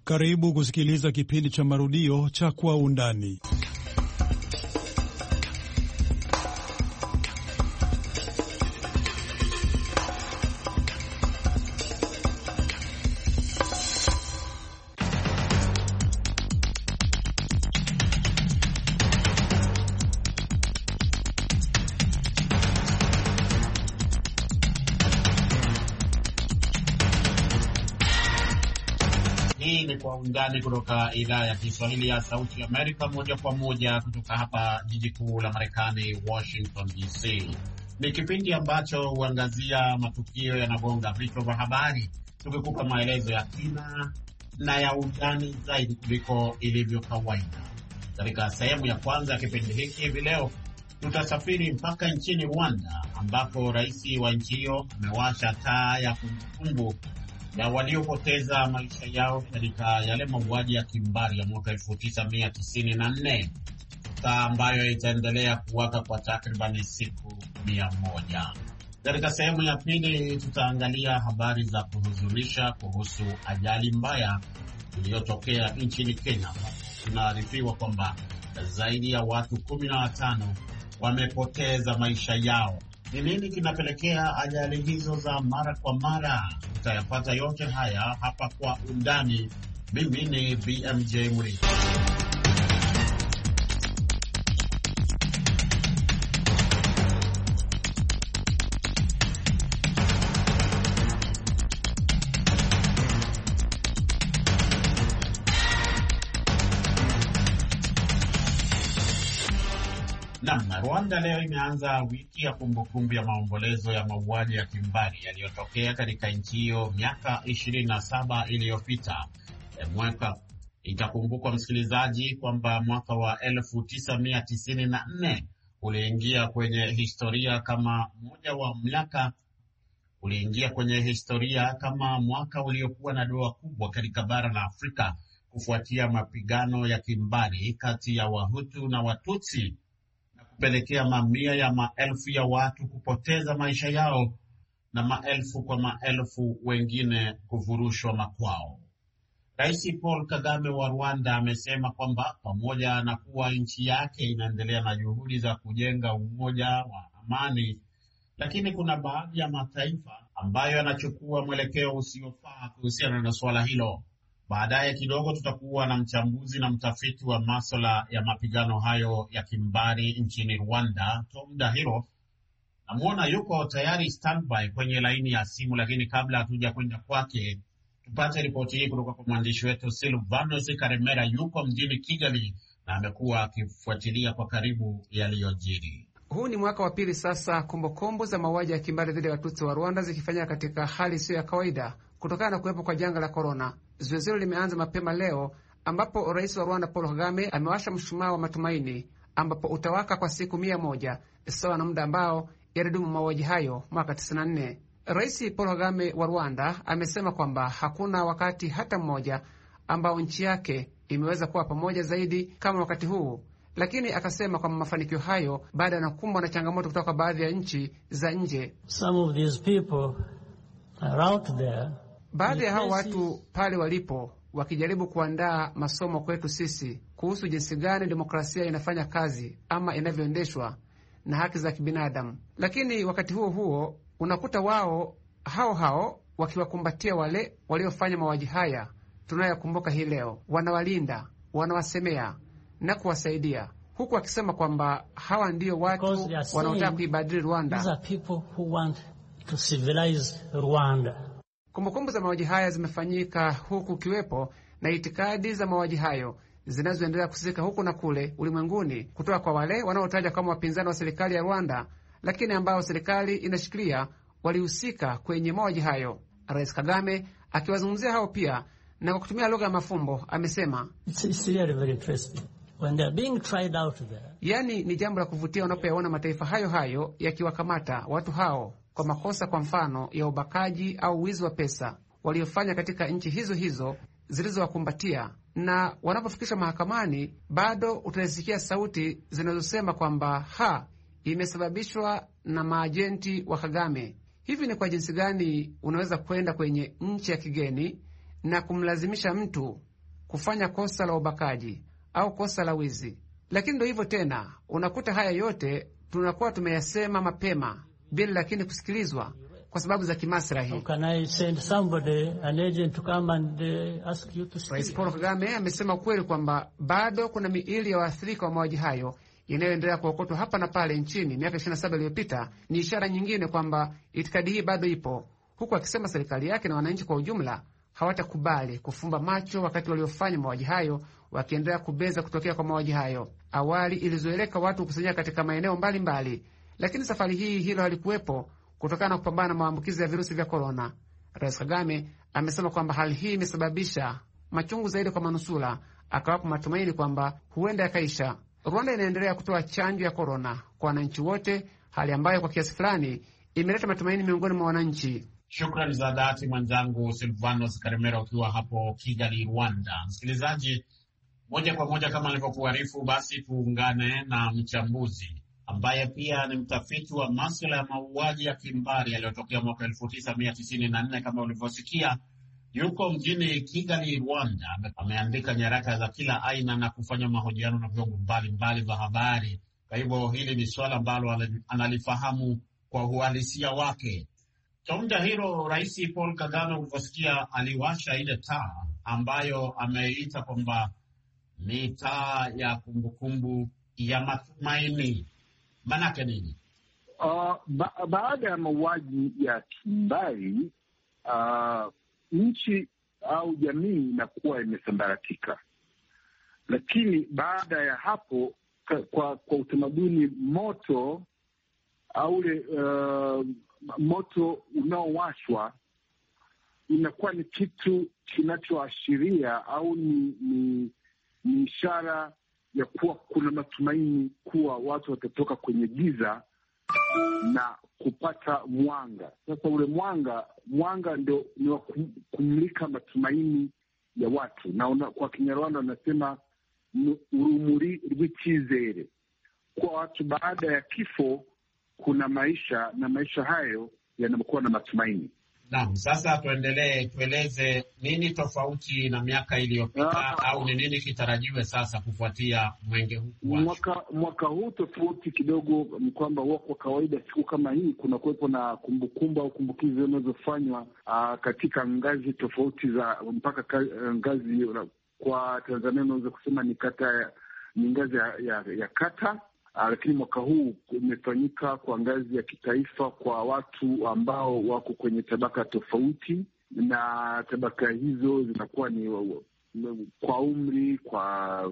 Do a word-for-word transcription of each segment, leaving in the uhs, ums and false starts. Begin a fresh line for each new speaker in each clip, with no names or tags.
Karibu kusikiliza kipindi cha marudio cha Kwa Undani.
Hii ni Kwa Undani kutoka idhaa ya Kiswahili ya Sauti ya Amerika, moja kwa moja kutoka hapa jiji kuu la Marekani, Washington D C. Ni kipindi ambacho huangazia matukio yanagonga vichwa vya habari, tukikupa maelezo ya kina na ya undani zaidi kuliko ilivyo kawaida. Katika sehemu ya kwanza ya kipindi hiki hivi leo, tutasafiri mpaka nchini Rwanda, ambapo rais wa nchi hiyo amewasha taa ya kumbukumbu ya waliopoteza maisha yao katika yale mauaji ya kimbari ya mwaka elfu tisa mia tisini na nne, taa ambayo itaendelea kuwaka kwa takriban siku mia moja. Katika sehemu ya pili tutaangalia habari za kuhuzunisha kuhusu ajali mbaya iliyotokea nchini Kenya. Tunaarifiwa kwamba zaidi ya watu kumi na watano wamepoteza maisha yao. Ni nini kinapelekea ajali hizo za mara kwa mara? Tutayapata yote haya hapa Kwa Undani. Mimi ni B M J Murithi. Naam, Rwanda leo imeanza wiki ya kumbukumbu ya maombolezo ya mauaji ya kimbari yaliyotokea katika nchi hiyo miaka ishirini na saba iliyopita. E, mwaka itakumbukwa msikilizaji kwamba mwaka wa elfu tisa mia tisini na nne uliingia kwenye historia kama moja wa miaka uliingia kwenye historia kama mwaka uliokuwa na doa kubwa katika bara la Afrika kufuatia mapigano ya kimbari kati ya Wahutu na Watutsi, kupelekea mamia ya maelfu ya watu kupoteza maisha yao na maelfu kwa maelfu wengine kufurushwa makwao. Rais Paul Kagame wa Rwanda amesema kwamba pamoja na kuwa nchi yake inaendelea na juhudi za kujenga umoja wa amani, lakini kuna baadhi ya mataifa ambayo yanachukua mwelekeo usiofaa kuhusiana na swala hilo. Baadaye kidogo tutakuwa na mchambuzi na mtafiti wa masuala ya mapigano hayo ya kimbari nchini Rwanda, Tom Dahiro. Namuona yuko tayari standby kwenye laini ya simu, lakini kabla hatuja kwenda kwake, tupate ripoti hii kutoka kwa mwandishi wetu Silvanos Karemera. Yuko mjini Kigali na amekuwa akifuatilia kwa karibu yaliyojiri.
Huu ni mwaka wa pili sasa kumbukumbu za mauaji ya kimbari dhidi ya Watutsi wa Rwanda zikifanyika katika hali isiyo ya kawaida kutokana na kuwepo kwa janga la korona. Zoezi hilo limeanza mapema leo ambapo rais wa Rwanda Paul Kagame amewasha mshumaa wa matumaini ambapo utawaka kwa siku mia moja sawa na muda ambao yalidumu mauaji hayo mwaka tisini na nne. Rais Paul Kagame wa Rwanda amesema kwamba hakuna wakati hata mmoja ambao nchi yake imeweza kuwa pamoja zaidi kama wakati huu, lakini akasema kwamba mafanikio hayo baada ya kukumbwa na changamoto kutoka baadhi ya nchi za nje.
Some of these people are out there.
Baadhi ya hao watu pale walipo wakijaribu kuandaa masomo kwetu sisi kuhusu jinsi gani demokrasia inafanya kazi ama inavyoendeshwa na haki za kibinadamu. Lakini wakati huo huo unakuta wao hao hao wakiwakumbatia wale waliofanya mauaji haya tunayokumbuka hii leo, wanawalinda, wanawasemea na kuwasaidia, huku wakisema kwamba hawa ndio watu wanaotaka kuibadili Rwanda.
These are people who want to civilize Rwanda.
Kumbukumbu za mauaji haya zimefanyika huku kiwepo na itikadi za mauaji hayo zinazoendelea kusika huku na kule ulimwenguni kutoka kwa wale wanaotaja kama wapinzani wa serikali ya Rwanda, lakini ambao serikali inashikilia walihusika kwenye mauaji hayo. Rais Kagame akiwazungumzia hao pia na kwa kutumia lugha ya mafumbo amesema,
It's, it's really very interesting. When they are being tried out there.
Yani ni jambo la kuvutia unapoyaona mataifa hayo hayo yakiwakamata watu hao kwa makosa, kwa mfano ya ubakaji au wizi wa pesa waliofanya katika nchi hizo hizo zilizowakumbatia, na wanapofikishwa mahakamani bado utasikia sauti zinazosema kwamba ha, imesababishwa na maajenti wa Kagame. Hivi ni kwa jinsi gani unaweza kwenda kwenye nchi ya kigeni na kumlazimisha mtu kufanya kosa la ubakaji au kosa la wizi. Lakini ndio hivyo tena, unakuta haya yote tunakuwa tumeyasema mapema bila lakini kusikilizwa kwa sababu za kimaslahi. Rais Paul Kagame amesema ukweli kwamba bado kuna miili ya waathirika wa mauaji hayo inayoendelea kuokotwa hapa na pale nchini miaka ishirini na saba iliyopita. Ni ishara nyingine kwamba itikadi hii bado ipo, huku akisema serikali yake na wananchi kwa ujumla hawatakubali kufumba macho wakati waliofanya mauaji hayo wakiendelea kubeza kutokea kwa mauaji hayo. Awali ilizoeleka watu kukusanyika katika maeneo mbalimbali, lakini safari hii hilo halikuwepo kutokana na kupambana na maambukizi ya virusi vya korona. Rais Kagame amesema kwamba hali hii imesababisha machungu zaidi kwa manusura, akawapo matumaini kwamba huenda yakaisha. Rwanda inaendelea kutoa chanjo ya korona kwa wananchi wote, hali ambayo kwa kiasi fulani imeleta matumaini miongoni mwa wananchi.
Shukrani za dhati mwenzangu Silvanos Karemera ukiwa hapo Kigali, Rwanda. Msikilizaji, moja kwa moja kama nilivyokuarifu, basi tuungane na mchambuzi ambaye pia ni mtafiti wa masuala ya mauaji ya kimbari yaliyotokea mwaka elfu tisa mia tisini na nne kama ulivyosikia. Yuko mjini Kigali, Rwanda. Ameandika nyaraka za kila aina na kufanya mahojiano na vyombo mbalimbali vya habari. Kwa hivyo hili ni swala ambalo analifahamu kwa uhalisia wake. Kaunda hilo, Rais Paul Kagame ulivyosikia aliwasha ile taa ambayo ameita kwamba ni taa ya kumbukumbu ya matumaini. Manake nini?
Uh, ba baada ya mauaji ya kimbari uh, nchi au jamii inakuwa imesambaratika, lakini baada ya hapo kwa, kwa utamaduni moto au ule uh, moto unaowashwa inakuwa ni kitu kinachoashiria au ni, ni, ni ishara ya kuwa kuna matumaini kuwa watu watatoka kwenye giza na kupata mwanga. Sasa ule mwanga mwanga ndio ni wa kumulika matumaini ya watu, na una, kwa Kinyarwanda wanasema urumuri rw'ikizere, kwa watu baada ya kifo kuna maisha, na maisha hayo yanakuwa na matumaini.
Naam, sasa tuendelee, tueleze nini tofauti na miaka iliyopita au ni nini kitarajiwe sasa kufuatia mwenge huu?
Mwaka, mwaka huu tofauti kidogo ni kwamba kwa kawaida siku kama hii kuna kuwepo na kumbukumbu au kumbukizi zinazofanywa katika ngazi tofauti za mpaka ka, ngazi kwa Tanzania unaweza kusema ni kata, ni ngazi ya, ya, ya kata. Uh, lakini mwaka huu umefanyika kwa ngazi ya kitaifa kwa watu ambao wako kwenye tabaka tofauti, na tabaka hizo zinakuwa ni kwa umri, kwa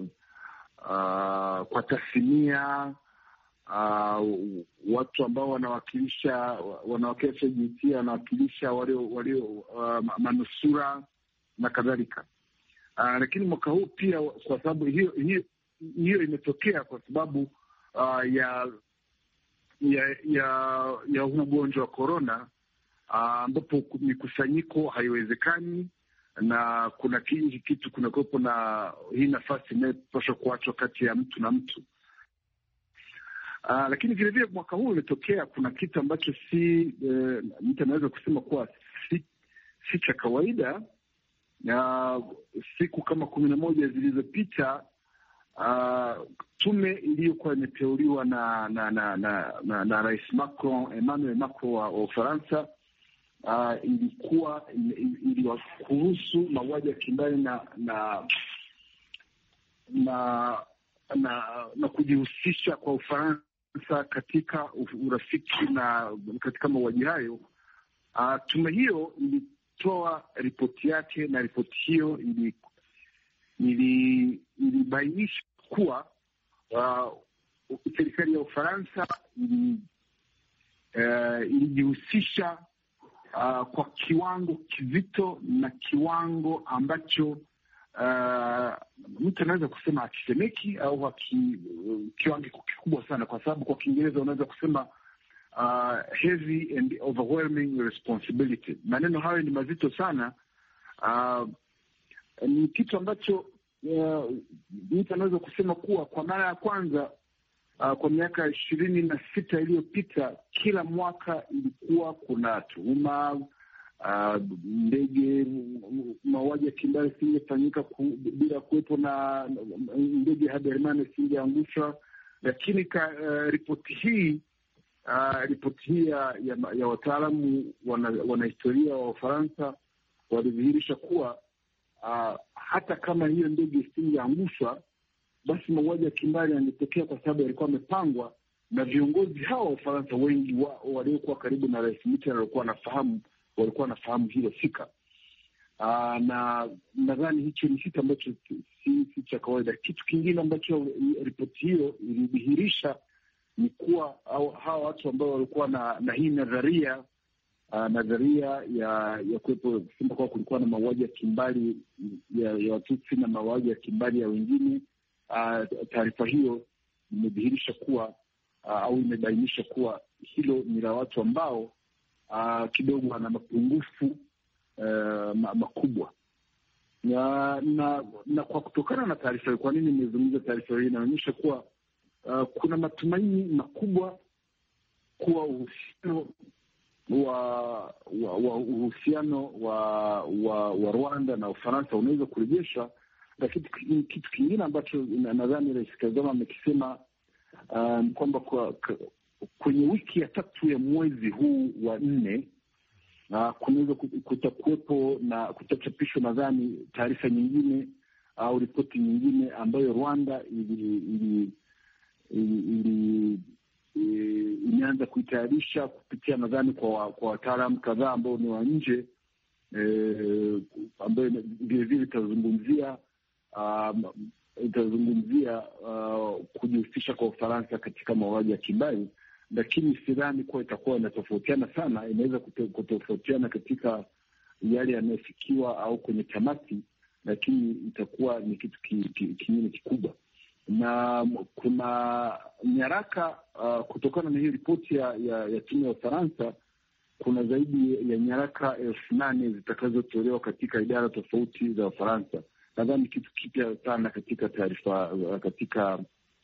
uh, kwa tasnia, uh, watu ambao wanawakilisha wanawakilisha jinsia, wanawakilisha walio walio uh, manusura na kadhalika. Uh, lakini mwaka huu pia kwa sababu hiyo hiyo hiyo imetokea kwa sababu Uh, ya ya ya ya ugonjwa wa korona, ambapo uh, mikusanyiko haiwezekani na kuna kingi kitu kuna kuwepo na hii nafasi inayopaswa kuachwa kati ya mtu na mtu. Uh, lakini vile vile mwaka huu umetokea kuna kitu ambacho si uh, mtu anaweza kusema kuwa si, si cha kawaida. Uh, siku kama kumi na moja zilizopita Uh, tume iliyokuwa imeteuliwa na na na na, na, na Rais Macron, Emmanuel Macron wa Ufaransa, uh, ilikuwa iliwakuhusu mauaji ya kimbari na na na na, na kujihusisha kwa Ufaransa katika urafiki na katika mauaji hayo. Uh, tume hiyo ilitoa ripoti yake, na ripoti hiyo ili ili ilibainisha kuwa uh, serikali ya Ufaransa ili uh, ilijihusisha uh, kwa kiwango kizito na kiwango ambacho uh, mtu anaweza kusema hakisemeki au haki, uh, kiwango kikubwa sana, kwa sababu kwa Kiingereza unaweza kusema uh, heavy and overwhelming responsibility. Maneno hayo ni mazito sana. Uh, ni kitu ambacho uh, mtu anaweza kusema kuwa kwa mara ya kwanza uh, kwa miaka ishirini na sita iliyopita, kila mwaka ilikuwa kuna tuhuma uh, ndege mauaji ya kimbari singefanyika ku, bila kuwepo na ndege Habyarimana singeangushwa. Lakini ka, uh, ripoti hii uh, ripoti hii ya, ya, ya wataalamu wanahistoria wana wa Ufaransa walidhihirisha kuwa uh, hata kama hiyo ndege isingeangushwa, basi mauaji ya kimbari yangetokea kwa sababu yalikuwa yamepangwa na viongozi hawa wa Ufaransa. Wengi wa, waliokuwa karibu na Rais Mitterrand walikuwa wanafahamu walikuwa wanafahamu hilo fika. Uh, na nadhani hicho ni kitu ambacho si, si cha kawaida. Kitu kingine ambacho ripoti hiyo ilidhihirisha ni kuwa hawa watu ambao walikuwa na, na hii nadharia uh, nadharia ya ya kuwepo kusema kuwa kulikuwa na mauaji ya kimbari ya, ya Watutsi na mauaji ya kimbari ya wengine. Uh, taarifa hiyo imedhihirisha kuwa uh, au imebainisha kuwa hilo ni la watu ambao uh, kidogo wana mapungufu Uh, makubwa na, na na kwa kutokana na taarifa hiyo, kwa nini nimezungumza taarifa hii? Inaonyesha kuwa uh, kuna matumaini makubwa kuwa uhusiano wa, wa, wa uhusiano wa, wa, wa Rwanda na Ufaransa unaweza kurejeshwa. Lakini kitu kingine ambacho nadhani Rais Kagame amekisema uh, kwamba kwa, kwenye wiki ya tatu ya mwezi huu wa nne na kunaweza kutakuwepo na kutachapishwa nadhani taarifa nyingine au ripoti nyingine ambayo Rwanda ili ili ili imeanza kuitayarisha kupitia nadhani kwa kwa wataalamu kadhaa ambao ni wa nje, e, ambayo vilevile itazungumzia um, itazungumzia uh, kujihusisha kwa Ufaransa katika mauaji ya kimbari. Lakini sidhani kuwa itakuwa inatofautiana sana. Inaweza kutofautiana katika yale yanayofikiwa au kwenye tamati, lakini itakuwa ni kitu kingine kikubwa. Na kuna nyaraka uh, kutokana na hii ripoti ya, ya, ya timu ya Ufaransa, kuna zaidi ya nyaraka elfu nane zitakazotolewa katika idara tofauti za Ufaransa. Nadhani kitu kipya sana katika taarifa katika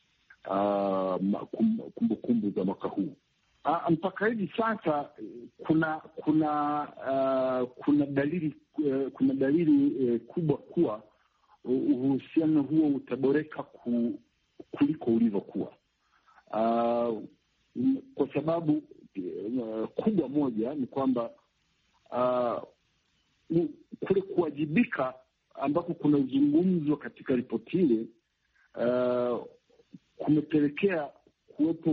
Uh, kumbukumbu kumbu za mwaka huu. Uh, mpaka hivi sasa kuna kuna uh, kuna dalili uh, kuna dalili uh, kubwa kuwa uhusiano huo utaboreka ku, kuliko ulivyokuwa, uh, kwa sababu uh, kubwa moja ni kwamba uh, kule kuwajibika ambako kuna zungumzwa katika ripoti ile uh, kumepelekea kuwepo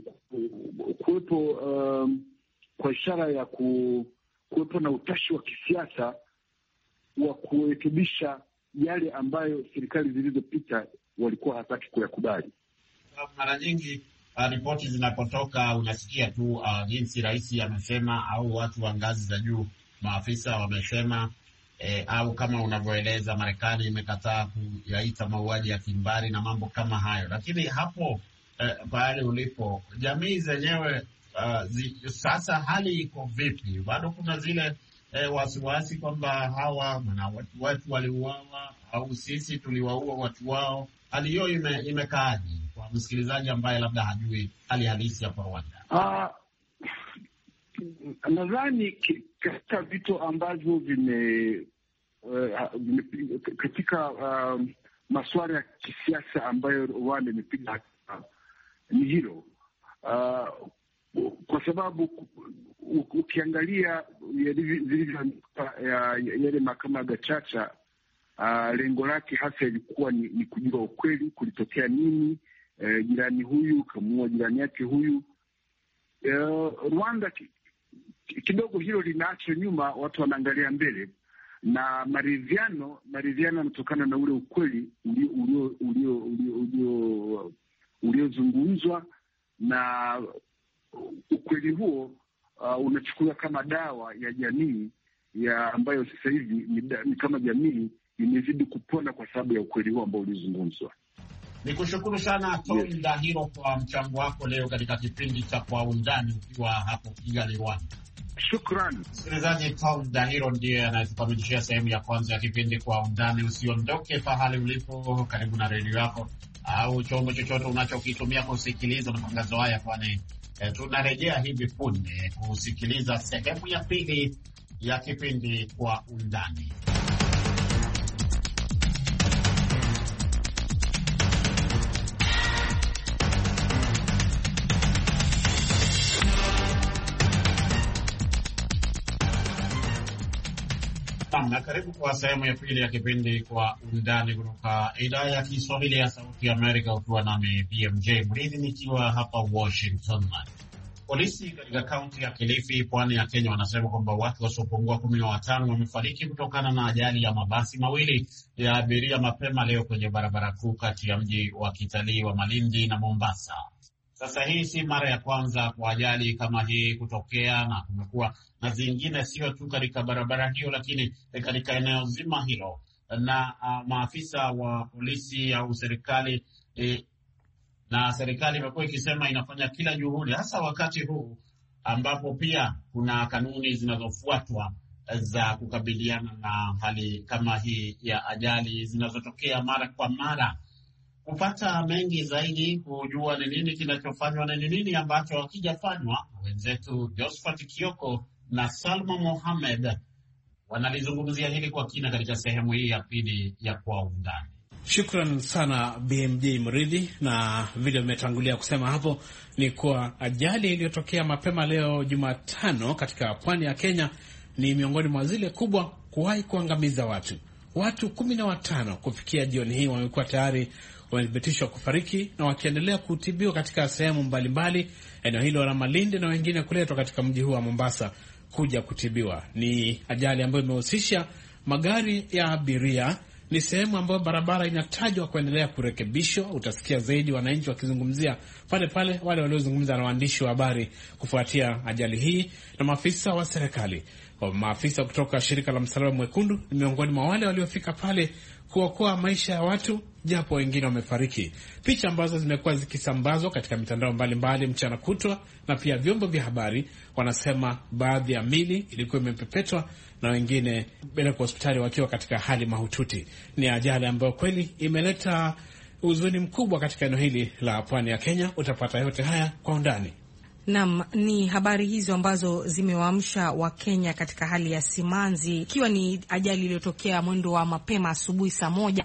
kuwepo um, kwa ishara ya ku, kuwepo na utashi wa kisiasa wa kurekebisha yale ambayo serikali zilizopita walikuwa hataki kuyakubali.
Mara nyingi uh, ripoti zinapotoka unasikia tu uh, jinsi rais amesema au watu wa ngazi za juu maafisa wamesema. E, au kama unavyoeleza Marekani imekataa kuyaita mauaji ya kimbari na mambo kama hayo. Lakini hapo eh, pahali ulipo jamii zenyewe uh, zi, sasa hali iko vipi? Bado kuna zile eh, wasiwasi kwamba hawa na watu wetu waliuawa au sisi tuliwaua watu wao. Hali hiyo ime, imekaaje kwa msikilizaji ambaye labda hajui hali halisi ya Rwanda?
Uh, nadhani katika vitu ambavyo vime, uh, vime katika uh, masuala ya kisiasa ambayo Rwanda imepiga uh, ni hilo uh, kwa sababu ukiangalia zilivyo yale mahakama ya Gacaca, uh, lengo lake hasa ilikuwa ni, ni kujua ukweli, kulitokea nini, uh, jirani huyu kamuua jirani yake huyu. Uh, Rwanda kidogo hilo linaachwa nyuma, watu wanaangalia mbele, na maridhiano maridhiano yanatokana na ule ukweli ulio ulio ulio uliozungumzwa, na ukweli huo uh, unachukuliwa kama dawa ya jamii ya ambayo sasa hivi ni, ni kama jamii imezidi kupona kwa sababu ya ukweli huo ambao ulizungumzwa.
Nikushukuru sana Tom yes. Ndahiro kwa mchango wako leo katika kipindi cha Kwa Undani ukiwa hapo Kigali, Rwanda.
Shukrani.
Msikilizaji, Tom Ndahiro ndiye anayetukamilishia sehemu ya kwanza ya kipindi Kwa Undani. Usiondoke pahali ulipo, karibu na redio yako au chombo chochote unachokitumia kusikiliza matangazo haya, kwani eh, tunarejea hivi punde kusikiliza sehemu ya pili ya kipindi Kwa Undani. Na karibu kwa sehemu ya pili ya kipindi Kwa Undani kutoka idhaa ya Kiswahili ya Sauti ya Amerika, ukiwa nami B M J Mridhi nikiwa hapa Washington. Polisi katika kaunti ya Kilifi, pwani ya Kenya, wanasema kwamba watu wasiopungua kumi na watano wamefariki kutokana na ajali ya mabasi mawili ya abiria mapema leo kwenye barabara kuu kati ya mji wa kitalii wa Malindi na Mombasa. Sasa hii si mara ya kwanza kwa ajali kama hii kutokea, na kumekuwa na zingine sio tu katika barabara hiyo, lakini katika eneo zima hilo. Na uh, maafisa wa polisi au serikali eh, na serikali imekuwa ikisema inafanya kila juhudi, hasa wakati huu ambapo pia kuna kanuni zinazofuatwa za kukabiliana na hali kama hii ya ajali zinazotokea mara kwa mara. Kupata mengi zaidi, kujua ni nini kinachofanywa na ni nini ambacho hakijafanywa, wenzetu Josephat Kioko na Salma Mohamed wanalizungumzia hili kwa kina katika sehemu hii ya pili ya Kwa Undani.
Shukran sana B M J Mridhi, na vile umetangulia kusema hapo ni kwa ajali iliyotokea mapema leo Jumatano katika pwani ya Kenya ni miongoni mwa zile kubwa kuwahi kuangamiza watu. Watu kumi na watano kufikia jioni hii wamekuwa tayari wamethibitishwa kufariki na wakiendelea kutibiwa katika sehemu mbalimbali eneo hilo la Malindi, na wengine kuletwa katika mji huu wa Mombasa kuja kutibiwa. Ni ajali ambayo imehusisha magari ya abiria. Ni sehemu ambayo barabara inatajwa kuendelea kurekebishwa. Utasikia zaidi wananchi wakizungumzia pale pale, wale waliozungumza na waandishi wa habari kufuatia ajali hii, na maafisa wa serikali. Maafisa kutoka shirika la Msalaba Mwekundu ni miongoni mwa wale waliofika pale kuokoa maisha ya watu, japo wengine wamefariki. Picha ambazo zimekuwa zikisambazwa katika mitandao mbalimbali mchana kutwa, na pia vyombo vya habari wanasema baadhi ya mili ilikuwa imepepetwa na wengine bila kwa hospitali wakiwa katika hali mahututi. Ni ajali ambayo kweli imeleta huzuni mkubwa katika eneo hili la pwani ya Kenya. Utapata yote haya kwa undani.
Naam, ni habari hizo ambazo zimewaamsha Wakenya katika hali ya simanzi, ikiwa ni ajali iliyotokea mwendo wa mapema asubuhi saa moja,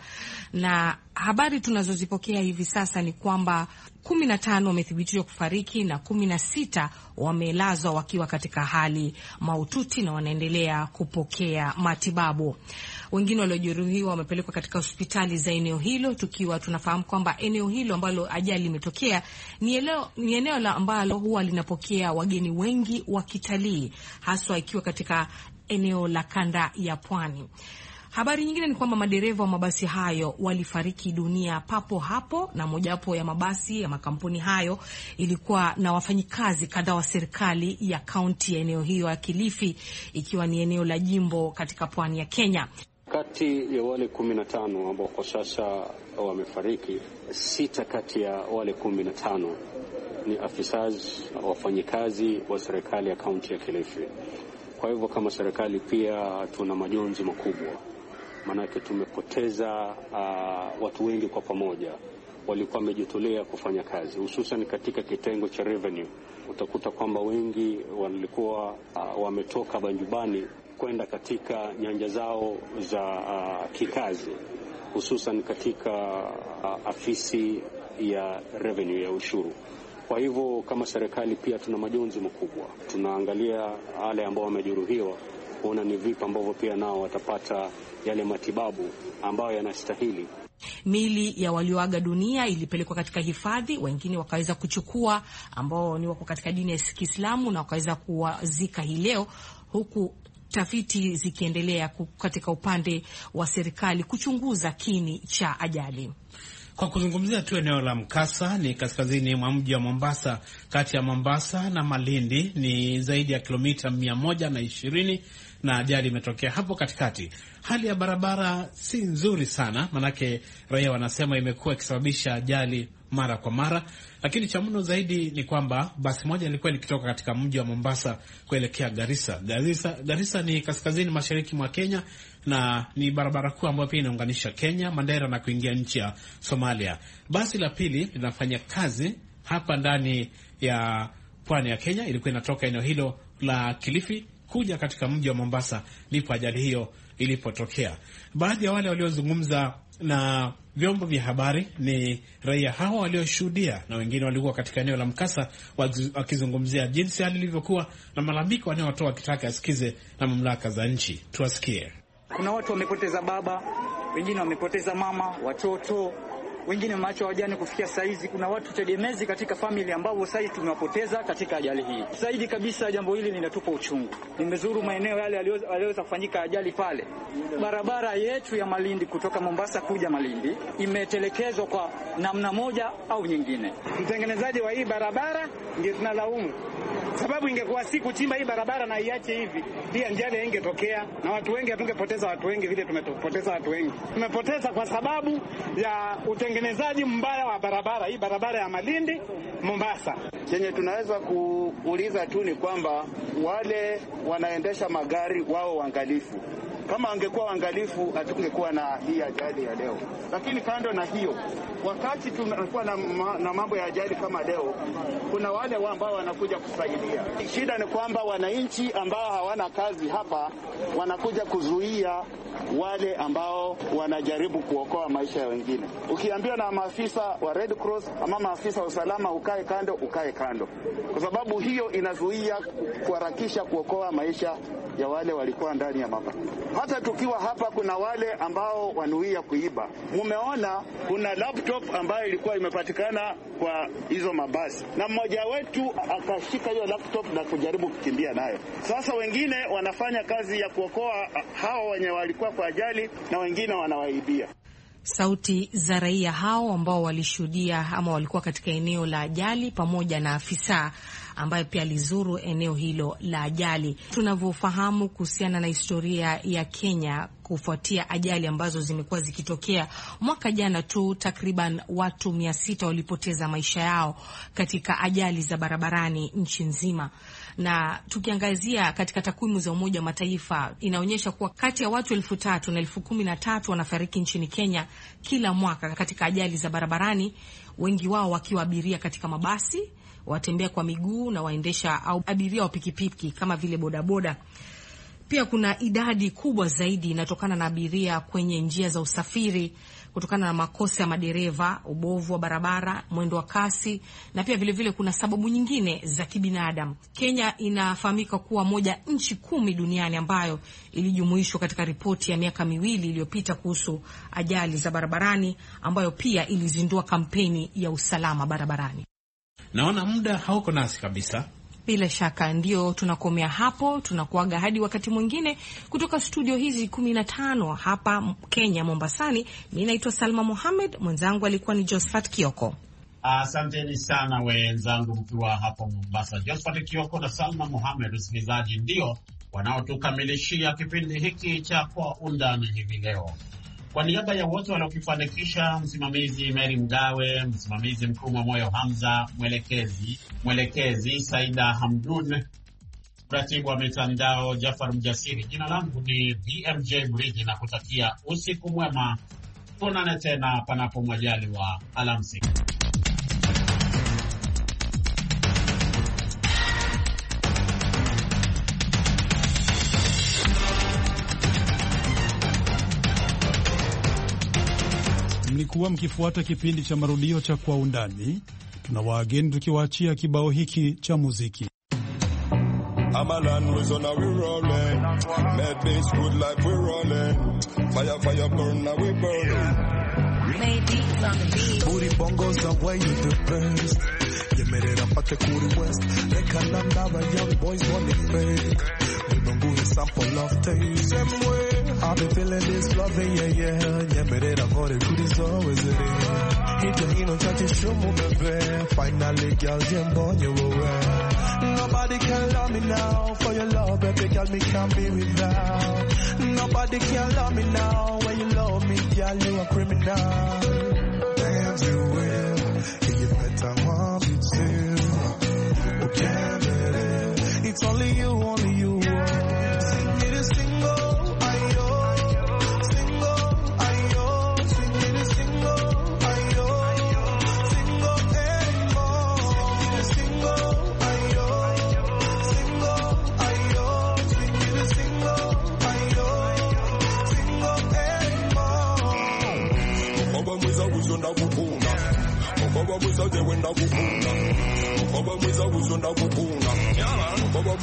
na habari tunazozipokea hivi sasa ni kwamba kumi na tano wamethibitishwa kufariki na kumi na sita wamelazwa wakiwa katika hali mahututi na wanaendelea kupokea matibabu. Wengine waliojeruhiwa wamepelekwa katika hospitali za eneo hilo, tukiwa tunafahamu kwamba eneo hilo ambalo ajali imetokea ni eneo ni eneo la ambalo huwa linapokea wageni wengi wa kitalii, haswa ikiwa katika eneo la kanda ya pwani. Habari nyingine ni kwamba madereva wa mabasi hayo walifariki dunia papo hapo, na mojawapo ya mabasi ya makampuni hayo ilikuwa na wafanyikazi kadhaa wa serikali ya kaunti ya eneo hiyo ya Kilifi, ikiwa ni eneo la jimbo katika pwani ya Kenya.
Kati ya wale kumi na tano ambao kwa sasa wamefariki, sita kati ya wale kumi na tano ni afisa wafanyikazi wa serikali ya kaunti ya Kilifi. Kwa hivyo kama serikali pia tuna majonzi makubwa, manake tumepoteza uh, watu wengi kwa pamoja walikuwa wamejitolea kufanya kazi, hususan katika kitengo cha revenue. Utakuta kwamba wengi walikuwa uh, wametoka banjubani kwenda katika nyanja zao za uh, kikazi, hususan katika uh, afisi ya revenue ya ushuru. Kwa hivyo kama serikali pia tuna majonzi makubwa, tunaangalia wale ambao wamejeruhiwa kuona ni vipi ambavyo pia nao watapata yale matibabu ambayo yanastahili.
Mili ya walioaga dunia ilipelekwa katika hifadhi, wengine wakaweza kuchukua ambao ni wako katika dini ya Kiislamu na wakaweza kuwazika hii leo, huku tafiti zikiendelea katika upande wa serikali kuchunguza kini cha ajali.
Kwa kuzungumzia tu eneo la mkasa, ni kaskazini mwa mji wa Mombasa. Kati ya Mombasa na Malindi ni zaidi ya kilomita mia moja na ishirini, na ajali imetokea hapo katikati. Hali ya barabara si nzuri sana, manake raia wanasema imekuwa ikisababisha ajali mara kwa mara. Lakini cha mno zaidi ni kwamba basi moja ilikuwa likitoka katika mji wa Mombasa kuelekea Garissa. Garissa, Garissa ni kaskazini mashariki mwa Kenya, na ni barabara kuu ambayo pia inaunganisha Kenya, Mandera na kuingia nchi ya Somalia. Basi la pili linafanya kazi hapa ndani ya pwani ya Kenya, ilikuwa inatoka eneo hilo la Kilifi kuja katika mji wa Mombasa ndipo ajali hiyo ilipotokea. Baadhi ya wale waliozungumza na vyombo vya habari ni raia hawa walioshuhudia, na wengine walikuwa katika eneo la mkasa wakizungumzia jinsi hali ilivyokuwa na malalamiko wanayotoa wakitaka asikize na mamlaka za nchi. Tuwasikie.
Kuna watu wamepoteza baba, wengine wamepoteza mama, watoto, wengine macho wajane kufikia saizi. Kuna watu tegemezi katika family ambao sasa tumewapoteza katika ajali hii. Zaidi kabisa jambo hili linatupa uchungu. Nimezuru maeneo yale yaliyoweza kufanyika ajali pale. Barabara yetu ya Malindi kutoka Mombasa kuja Malindi imetelekezwa kwa namna moja au nyingine.
Mtengenezaji wa hii barabara ndiye tunalaumu. Sababu ingekuwa si kuchimba hii barabara na iache hivi, pia ajali ingetokea na watu wengi hatungepoteza watu wengi vile tumepoteza watu wengi. Tumepoteza kwa sababu ya utengenezaji mbaya wa barabara hii, barabara ya Malindi Mombasa.
Chenye tunaweza kuuliza tu ni kwamba wale wanaendesha magari wao waangalifu. Kama angekuwa waangalifu hatungekuwa na hii ajali ya leo. Lakini kando na hiyo, wakati tunakuwa na, na mambo ya ajali kama leo, kuna wale ambao wanakuja kusaidia. Shida ni kwamba wananchi ambao hawana kazi hapa wanakuja kuzuia wale ambao wanajaribu kuokoa maisha ya wengine. Ukiambiwa na maafisa wa Red Cross ama maafisa wa usalama ukae kando, ukae kando. Kwa sababu hiyo inazuia kuharakisha kuokoa maisha ya wale walikuwa ndani ya mabasi. Hata tukiwa hapa kuna wale ambao wanuia kuiba. Mumeona kuna laptop ambayo ilikuwa imepatikana kwa hizo mabasi, na mmoja wetu akashika hiyo laptop na kujaribu kukimbia nayo. Sasa wengine wanafanya kazi ya kuokoa hao wenye walikuwa kwa ajali na wengine wanawaibia.
Sauti za raia hao ambao walishuhudia ama walikuwa katika eneo la ajali pamoja na afisa ambaye pia alizuru eneo hilo la ajali. Tunavyofahamu kuhusiana na historia ya Kenya kufuatia ajali ambazo zimekuwa zikitokea, mwaka jana tu takriban watu mia sita walipoteza maisha yao katika ajali za barabarani nchi nzima. Na tukiangazia katika takwimu za Umoja wa Mataifa, inaonyesha kuwa kati ya watu elfu tatu na elfu kumi na tatu wanafariki nchini Kenya kila mwaka katika ajali za barabarani, wengi wao wakiwa abiria katika mabasi, watembea kwa miguu na waendesha au abiria wa pikipiki kama vile bodaboda. Pia kuna idadi kubwa zaidi inatokana na abiria kwenye njia za usafiri kutokana na makosa ya madereva, ubovu wa barabara, mwendo wa kasi, na pia vile vile kuna sababu nyingine za kibinadamu. Kenya inafahamika kuwa moja nchi kumi duniani ambayo ilijumuishwa katika ripoti ya miaka miwili iliyopita kuhusu ajali za barabarani, ambayo pia ilizindua kampeni ya usalama barabarani.
Naona muda hauko nasi kabisa.
Bila shaka ndio tunakomea hapo. Tunakuaga hadi wakati mwingine kutoka studio hizi kumi na tano hapa Kenya Mombasani. Mimi naitwa Salma Mohamed, mwenzangu alikuwa ni Josephat Kioko.
Asanteni sana wenzangu mkiwa hapo Mombasa. Josephat Kioko na Salma Mohamed, usikilizaji, ndio wanaotukamilishia kipindi hiki cha Kwa Undani hivi leo. Kwa niaba ya wote waliokifanikisha, msimamizi Mary Mgawe, msimamizi mkuu Moyo Hamza, mwelekezi mwelekezi Saida Hamdun, mratibu wa mitandao Jafar Mjasiri. Jina langu ni B M J Mridhi na kutakia usiku mwema. Tuonane tena panapo majaliwa. Alamsiki.
Mlikuwa mkifuata kipindi cha marudio cha Kwa Undani. Tunawaageni tukiwaachia kibao hiki cha muziki.
I've been feeling this loving, yeah, yeah. Nyemerera ngore kuri zowe ziri. Hito hino chatishumu bebe. Finally, girl, jembonye wewe. Nobody can love me now. For your love, baby, girl, me can't be without. Nobody can love me now. When you love me, girl, you a criminal. Damn, you will. You better want me too. Oh, damn it. It's only you, only you. Sing me the single.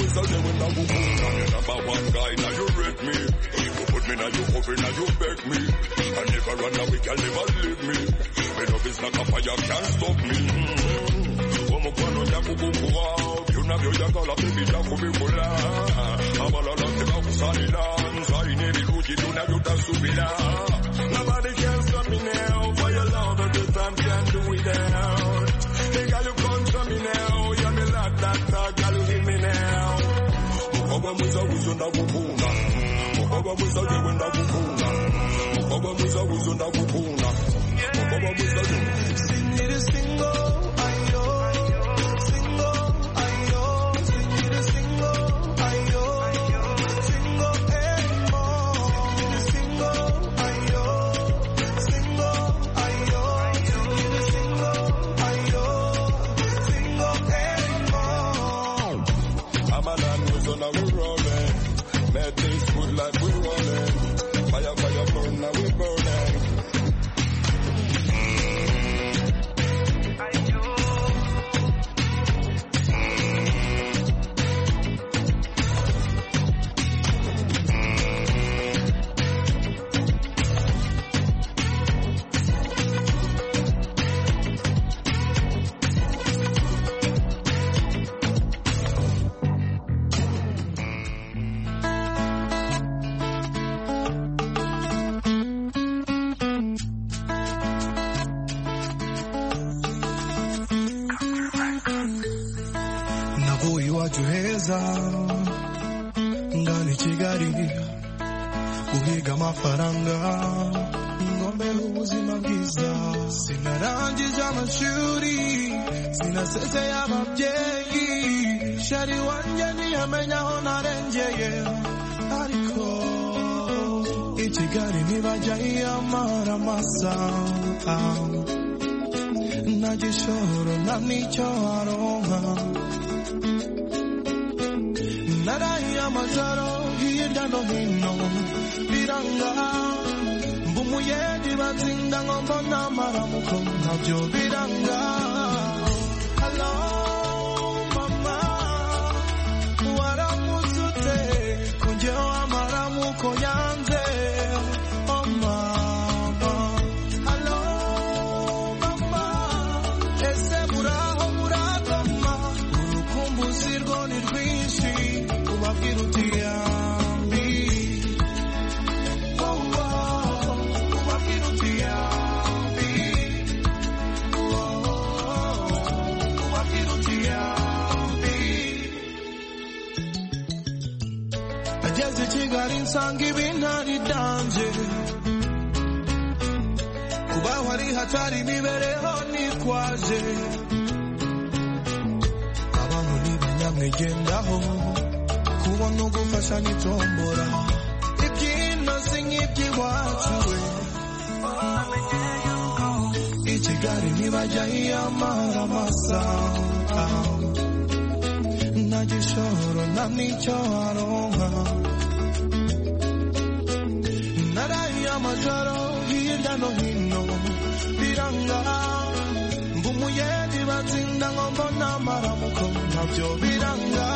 so you when I go home. You're number one guy, now you rate me. You put me now, you open, now you beg me. I never run away, can never leave me. Me love is like a fire, can't stop me. Como cuando ya kukukuwa, you know you ya kala baby ya kubikula. Abala la te ba kusalila, zaini biluji you know you dance to bila. Nobody can stop me now, for your love at the time can't do without. Hey girl you control me now, you're me like that, that girl you hit me now. Mukaba muza uzo na kupuna, mukaba muza yewe na kupuna, mukaba muza uzo na kupuna, mukaba muza yewe. Sing it a single. Now we're rolling, mad things good like we're rolling. Fire, fire, burn, now we're burning. Ndani Kigali kuhiga mafaranga ngombe ubuzima bwiza sinarangije amashuri sinaseze y'ababyeyi shari wanje ntiyamenya aho narengeye ariko i Kigali ntibajya yamara amasaha nta gishoro nta n'icyo aronka narahiye amajoro hirya no hino biranga mbumuyedi bazinda ngo mbona amaramuko ntabyo biranga. Hello mama waramutse ute kunjeho amaramuko yanze oh mama. Hello mama ese muraho muratoma urukumbuzi rwo ni rwinshi ageze Kigali nsanga ibintari danje kubaho ari hatari imibereho nikwaje abantu ntibanyamwigendaho kubona ugufasha n'itombora iby'inoze nk'iby'iwacu we i Kigali ntibajya yiyamara amasaha nta gishoro nta n'icyo aronka narahiye amajoro hirya no hino biranga mbumuyedi bazinda ngo mbona amaramuko ntabyo biranga.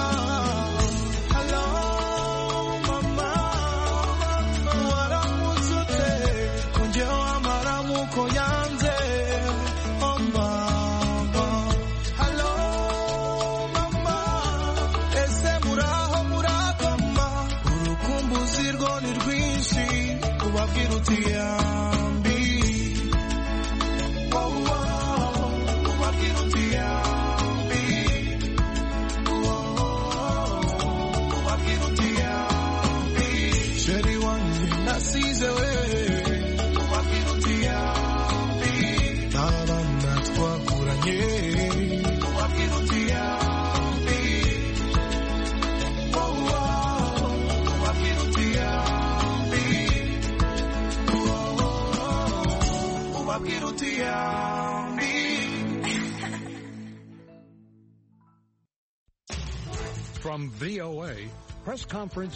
From V O A Press Conference